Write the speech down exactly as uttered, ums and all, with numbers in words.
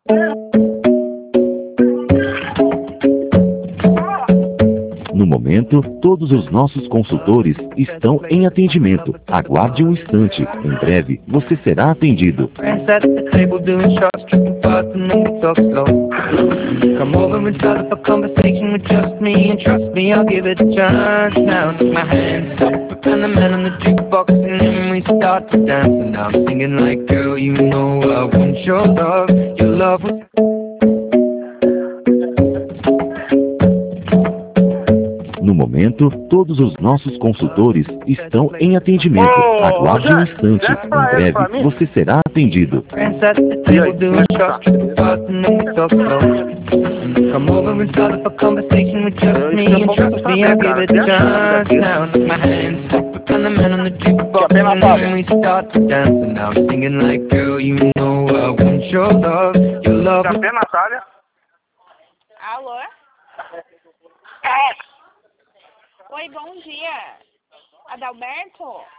No momento, todos os nossos consultores estão em atendimento. Aguarde um instante. Em breve, você será atendido. Come over and start up a conversation with just me, and trust me, I'll give it a chance. Now take my hands up, and the man on the jukebox, and then we start to dance. And I'm singing like, girl, you know I want your love, your love was... No momento, todos os nossos consultores estão em atendimento. Ô, Aguarde um Jack, instante. desce pra Em ele breve, pra mim. você será atendido. E aí, como é que tá? Come over and start up a conversation with just Eu- me, isso é and bom trust pra me, saber, I'll cara. give it a Tem a chance chance. daqui. Now take my hands up, and the man on the jukebox, Bem, and Natália. then we start to dance. And now I'm singing like, girl, you know I want your love, your love. Café, Natália. Alô? Oi, bom dia. Adalberto?